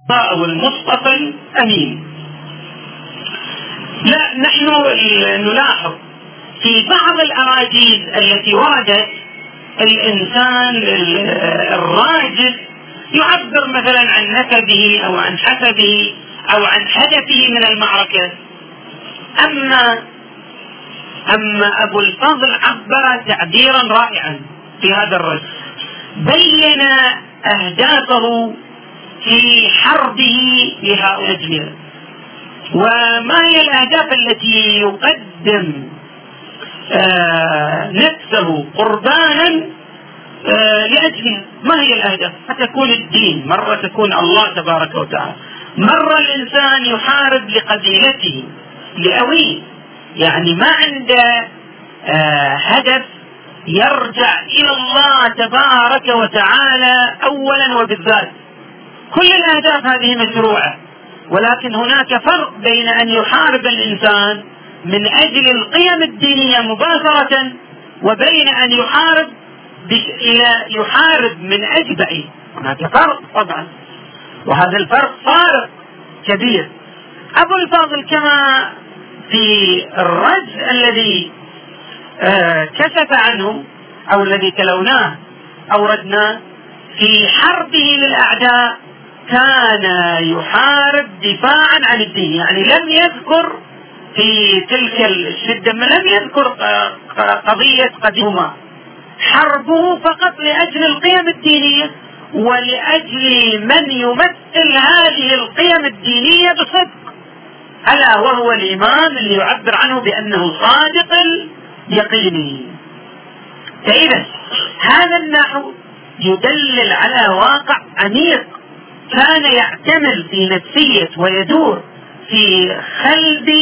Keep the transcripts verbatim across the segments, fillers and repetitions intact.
أو المصطفى الأمين. لا، نحن نلاحظ في بعض الأراجيز التي وردت الإنسان الراجل يعبر مثلا عن نسبه أو عن حسبه أو عن هدفه من المعركة. أما أما أبو الفضل عبر تعبيرا رائعا في هذا الرجل، بين أهدافه في حربه لهؤلاء، وما هي الأهداف التي يقدم آه نفسه قربانا آه لأجلها. ما هي الأهداف؟ تكون الدين، مرة تكون الله تبارك وتعالى، مرة الإنسان يحارب لقبيلته لأويه، يعني ما عنده آه هدف يرجع إلى الله تبارك وتعالى أولا وبالذات. كل الأهداف هذه مشروعة، ولكن هناك فرق بين أن يحارب الإنسان من أجل القيم الدينية مباشرة، وبين أن يحارب إلى يحارب من أجل بعيد. هناك فرق طبعا، وهذا الفرق فارق كبير. أبو الفضل كما في الرجل الذي آه كشف عنه أو الذي تلوناه أوردناه، في حربه للأعداء كان يحارب دفاعا عن الدين، يعني لم يذكر في تلك الشدة، لم يذكر قضية قديمة، حربه فقط لأجل القيم الدينية ولأجل من يمثل هذه القيم الدينية بصدق، ألا وهو الإمام اللي يعبر عنه بأنه صادق اليقين. فإذا هذا النحو يدلل على واقع عميق كان يعتمل في نفسية ويدور في خلد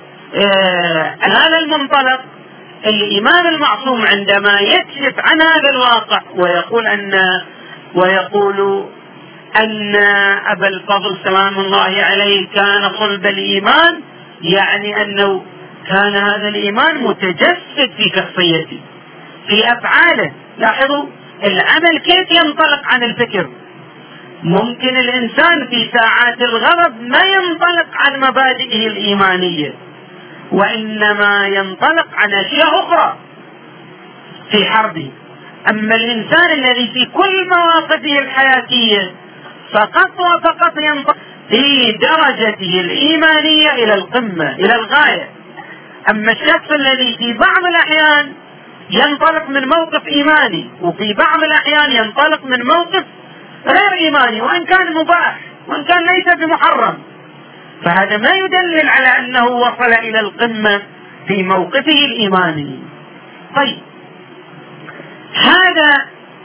آه هذا المنطلق. الإمام المعصوم عندما يكشف عن هذا الواقع ويقول أن ويقول أن أبا الفضل سلام الله عليه كان صلب الإيمان، يعني أنه كان هذا الإيمان متجسد في شخصيته في أفعاله. لاحظوا العمل كيف ينطلق عن الفكر. ممكن الإنسان في ساعات الغضب ما ينطلق عن مبادئه الإيمانية، وإنما ينطلق عن أشياء أخرى في حربه. أما الإنسان الذي في كل مواقفه الحياتية فقط وفقط ينطلق في درجته الإيمانية إلى القمة إلى الغاية. أما الشخص الذي في بعض الأحيان ينطلق من موقف إيماني، وفي بعض الأحيان ينطلق من موقف غير إيماني، وإن كان مباح وإن كان ليس بمحرم، فهذا ما يدلل على أنه وصل إلى القمة في موقفه الإيماني. طيب هذا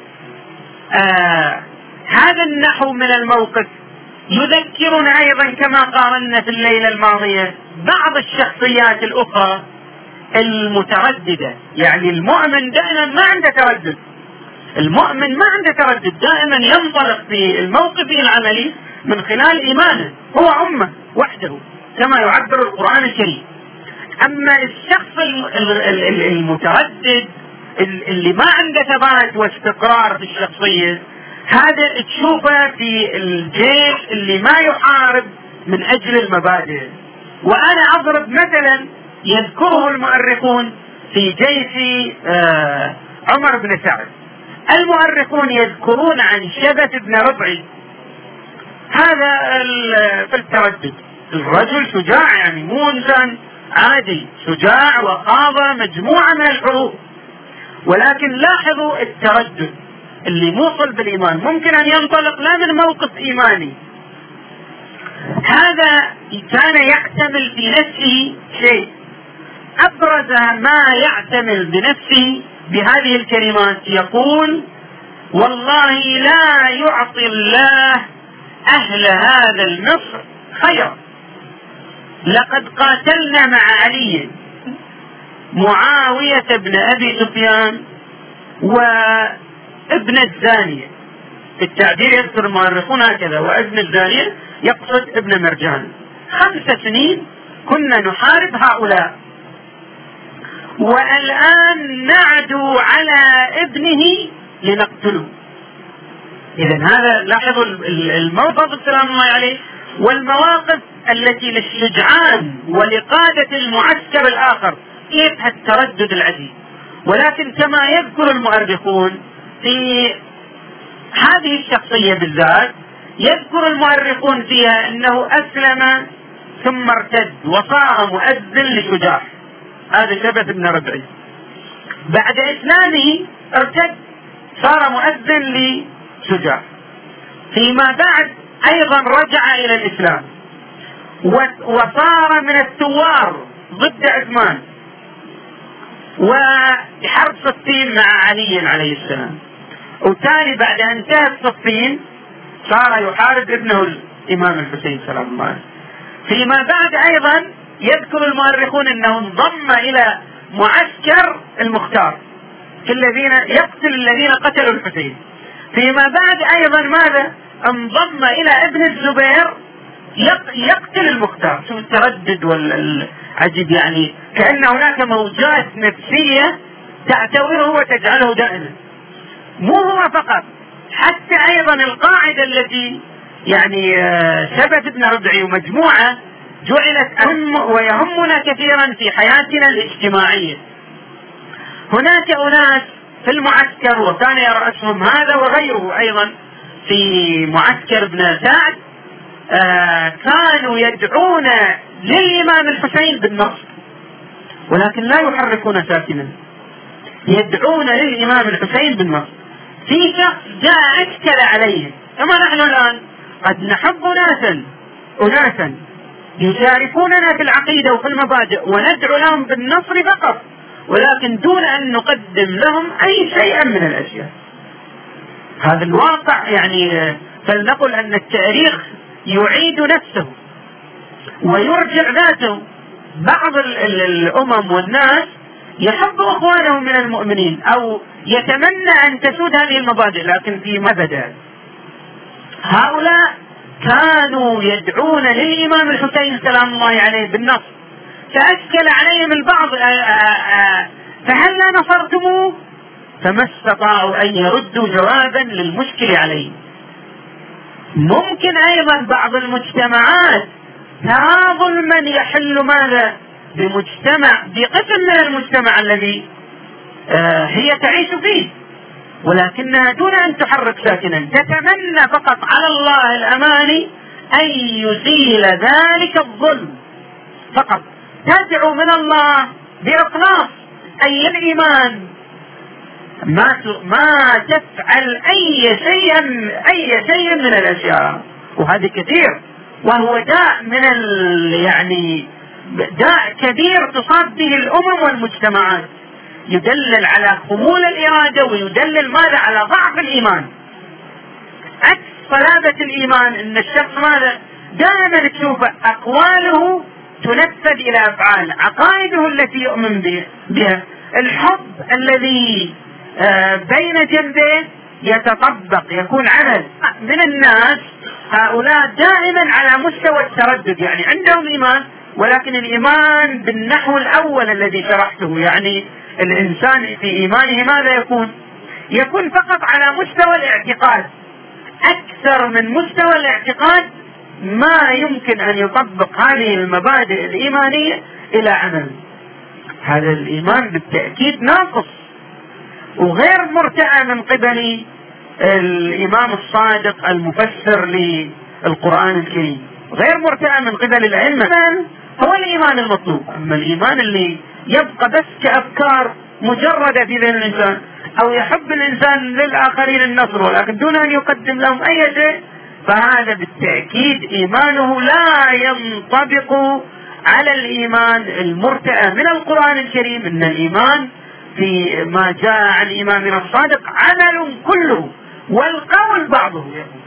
آه هذا النحو من الموقف يذكرنا أيضا كما قارنا في الليلة الماضية بعض الشخصيات الأخرى المترددة. يعني المؤمن دائما ما عنده تردد، المؤمن ما عنده تردد، دائما ينطلق في الموقف العملي من خلال إيمانه، هو أمة وحده كما يعبر القرآن الكريم. أما الشخص المتردد اللي ما عنده ثبات واستقرار في الشخصية، هذا تشوفه في الجيش اللي ما يحارب من أجل المبادئ. وأنا أضرب مثلا يذكره المؤرخون في جيش آه عمر بن سعد. المؤرخون يذكرون عن شبث بن ربعي، هذا في التردد، الرجل شجاع، يعني مو إنسان عادي، شجاع وخاض مجموعة من الحروب، ولكن لاحظوا التردد اللي موصل بالإيمان ممكن أن ينطلق لا من موقف إيماني. هذا كان يعتمل في نفسه شيء، أبرز ما يعتمل بنفسه بهذه الكلمات، يقول: والله لا يعطي الله أهل هذا المصر خيرا، لقد قاتلنا مع علي معاوية بن أبي سفيان وابن الزانية. في التعبير يذكر المؤرخون هكذا، وابن الزانية يقصد ابن مرجان. خمس سنين كنا نحارب هؤلاء، والآن نعدو على ابنه لنقتله. إذن هذا لاحظوا الموقف سلام الله عليه والمواقف التي للشجعان ولقادة المعسكر الآخر، كيف التردد العجيب. ولكن كما يذكر المؤرخون في هذه الشخصية بالذات، يذكر المؤرخون فيها أنه أسلم ثم ارتد وصار مؤذن لشجاع، هذا شبث بن ربعي. بعد إسلامه ارتد صار مؤذن لشجاع، فيما بعد أيضا رجع إلى الإسلام وصار من الثوار ضد عثمان وحرب صفين مع علي عليه السلام. وتالي بعد أن انتهت صفين صار يحارب ابنه الإمام الحسين سلام الله عليه. فيما بعد أيضا يذكر المؤرخون أنه انضم إلى معسكر المختار في الذين يقتل الذين قتلوا الحسين. فيما بعد أيضا ماذا؟ انضم إلى ابن الزبير يقتل المختار. شو التردد والعجيب، يعني كأن هناك موجات نفسية تعتوره وتجعله دائما. مو هو فقط، حتى أيضا القاعدة التي يعني شبث بن ربعي ومجموعة جعلت أهم ويهمنا كثيرا في حياتنا الاجتماعية. هناك أناس في المعسكر وكان يرأسهم هذا وغيره أيضا في معسكر ابن سعد آه كانوا يدعون للإمام الحسين بالنصر، ولكن لا يحركون ساكنا، يدعون للإمام الحسين بالنصر. في شخص جاء اشكل عليهم، كما نحن الآن قد نحب ناسا أناسا يشاركوننا في العقيدة وفي المبادئ وندعو لهم بالنصر فقط، ولكن دون أن نقدم لهم أي شيء من الأشياء. هذا الواقع، يعني فلنقل أن التاريخ يعيد نفسه ويرجع ذاته. بعض الأمم والناس يحب أخوانه من المؤمنين أو يتمنى أن تسود هذه المبادئ، لكن في مبدأ هؤلاء كانوا يدعون للإمام الحسين سلام الله عليه بالنصر، فأشكل عليهم البعض فهل لا نصرتموه؟ فما استطاعوا أن يردوا جوابا للمشكل عليه. ممكن أيضا بعض المجتمعات ترى ظلما يحل ماذا بمجتمع بقسم من المجتمع الذي آه هي تعيش فيه، ولكنها دون أن تحرك ساكنا تتمنى فقط على الله الأماني أن يزيل ذلك الظلم فقط، تدعو من الله بإخلاص أي الإيمان ما ما تفعل أي شيء أي شيء من الأشياء. وهذا كثير، وهو داء من يعني داء كبير تصاب به الأمم والمجتمعات، يدلل على خمول الإرادة ويدلل ماذا على ضعف الإيمان. عكس صلابة الإيمان أن الشخص ماذا دائما تشوف أقواله تنفذ إلى أفعال، عقائده التي يؤمن بها، الحب الذي بين جنبه يتطبق يكون عمل. من الناس هؤلاء دائما على مستوى التردد، يعني عندهم إيمان ولكن الإيمان بالنحو الأول الذي شرحته، يعني الإنسان في إيمانه ماذا يكون؟ يكون فقط على مستوى الاعتقاد، أكثر من مستوى الاعتقاد ما يمكن أن يطبق هذه المبادئ الإيمانية إلى عمل. هذا الإيمان بالتأكيد ناقص وغير مرتأى من قبل الإمام الصادق المفسر للقرآن الكريم، غير مرتأى من قبل العلم. هو الإيمان المطلوب. أما الإيمان اللي يبقى بس كأفكار مجردة في ذهن الإنسان، أو يحب الإنسان للآخرين النصر ولكن دون أن يقدم لهم أي شيء، فهذا بالتأكيد إيمانه لا ينطبق على الإيمان المرتأى من القرآن الكريم. إن الإيمان في ما جاء عن إمامنا الصادق عمل كله والقول بعضه.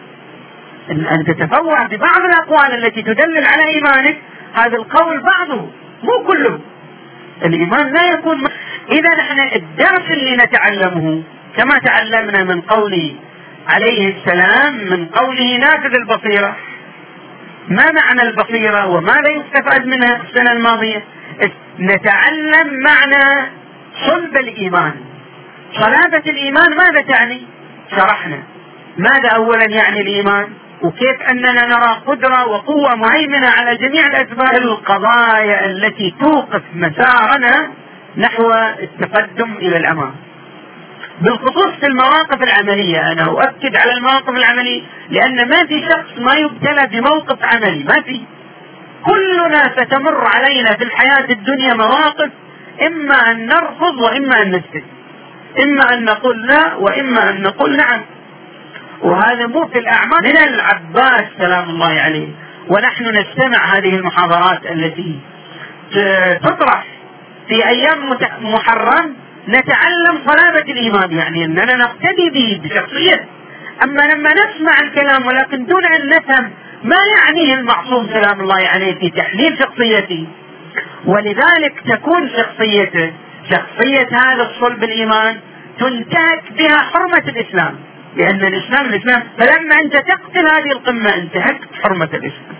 إن أن تتفوه ببعض الأقوال التي تدلل على إيمانك، هذا القول بعضه مو كله. الإيمان لا يكون. إذا نحن الدرس اللي نتعلمه كما تعلمنا من قوله عليه السلام، من قوله نافذ البصيرة، ما معنى البصيرة وماذا يستفاد منها في السنة الماضية؟ نتعلم معنى صلب الإيمان. صلابة الإيمان ماذا تعني؟ شرحنا ماذا أولا يعني الإيمان، وكيف أننا نرى قدرة وقوة مهيمنة على جميع الأسباب القضايا التي توقف مسارنا نحو التقدم إلى الأمام. بالخصوص في المواقف العملية، أنا أؤكد على المواقف العملية لأن ما في شخص ما يبتلى بموقف عملي، ما في. كلنا ستمر علينا في الحياة الدنيا مواقف إما أن نرفض وإما أن نستسلم، إما أن نقول لا وإما أن نقول نعم. وهذا مو في الأعمال. من العباس سلام الله عليه ونحن نستمع هذه المحاضرات التي تطرح في أيام محرم نتعلم صلابة الإيمان، يعني أننا نقتدي به بشخصية. أما لما نسمع الكلام ولكن دون أن نفهم ما يعنيه المعصوم سلام الله عليه في تحليل شخصيته، ولذلك تكون شخصيته شخصية هذا الصلب الإيمان تنتهك بها حرمة الإسلام، لأن الإسلام الإسلام فلما أنت تقتل هذه القمة انتهكت حرمة الإسلام.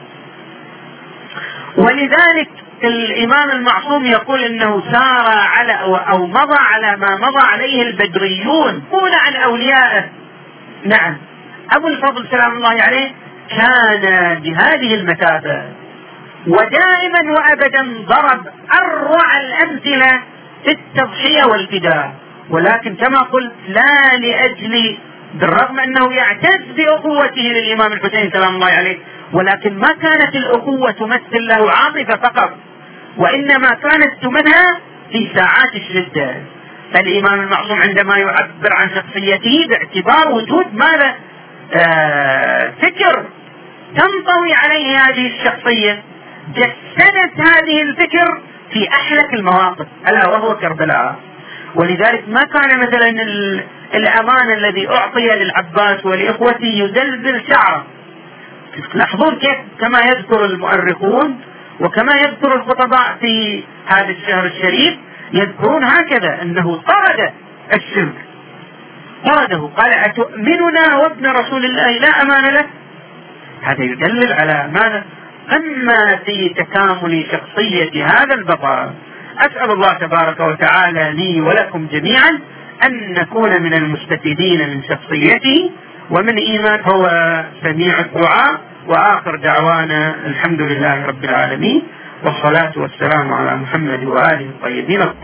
ولذلك الإمام المعصوم يقول إنه سار على أو مضى على ما مضى عليه البدريون قول عن أوليائه. نعم، أبو الفضل سلام الله عليه كان بهذه المثابة، ودائما وأبدا ضرب أروع الأمثلة في التضحية والفداء، ولكن كما قلت لا لأجل، بالرغم أنه يعتز بأخوته للإمام الحسين سلام الله عليه، ولكن ما كانت الأخوة تمثل له عاطفة فقط، وإنما كانت تمنها في ساعات الشدة. فالإمام المعصوم عندما يعبر عن شخصيته باعتبار وجود ماذا آه فكر تنطوي عليه هذه الشخصية، جسدت هذه الفكر في أحلك المواقف ألا وهو كربلاء. ولذلك ما كان مثلا الأمان الذي أعطي للعباس ولإخوته يزلزل شعره. لاحظون كيف كما يذكر المؤرخون وكما يذكر الخطباء في هذا الشهر الشريف يذكرون هكذا أنه طرد الشرك، طرده، قال أتؤمننا وابن رسول الله لا أمان له. هذا يدلل على ماذا؟ أما في تكامل شخصية هذا البطل. أسأل الله تبارك وتعالى لي ولكم جميعا أن نكون من المستفيدين من شخصيته ومن إيمان. هو سميع الدعاء، وآخر دعوانا الحمد لله رب العالمين، والصلاة والسلام على محمد وآله الطيبين.